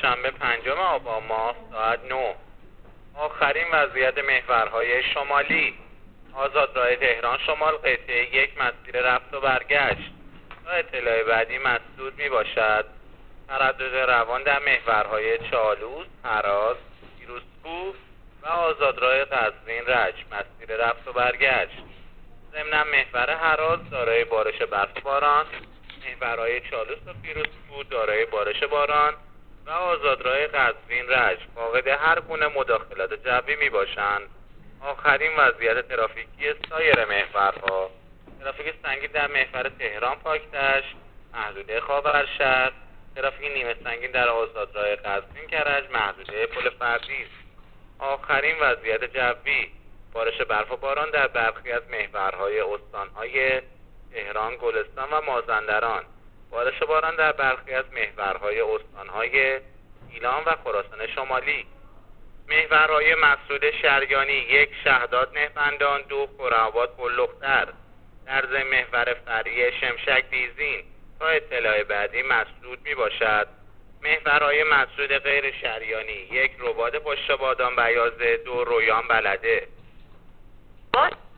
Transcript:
چهارشنبه 5 آبان ماه ساعت 9. آخرین وضعیت محورهای شمالی: آزادراه تهران شمال قطعه 1 مسیر رفت و برگشت تا اطلاع بعدی مسدود می باشد. تردد روان در محورهای چالوس، هراز، پیروزکوه و آزادراه قزوین رج مسیر رفت و برگشت. ضمن محور هراز دارای بارش برف و باران، محورهای چالوس و پیروزکوه دارای بارش باران و آزادراه قزوین رج فاقد هر گونه مداخلات جوی می باشند. آخرین وضعیت ترافیکی سایر محورها: ترافیک سنگین در محور تهران پاکدشت، محدوده خاورشهر، ترافیک نیمه سنگین در آزادراه قزوین کرج، محدوده پل فردیس. آخرین وضعیت جوی: بارش برف و باران در برخی از محورهای استانهای تهران، گلستان و مازندران، بارش باران در برخی از محورهای استانهای گیلان و خراسان شمالی. محورهای مسعود شریانی: 1 شهداد نهبندان، 2 خرم‌آباد بلوختر. در ضمن محور فریه شمشک دیزین تا اطلاع بعدی مسدود می باشد. محورهای مسعود غیر شریانی: 1 رباط پشت بادام بیازه، 2 رویان بلده.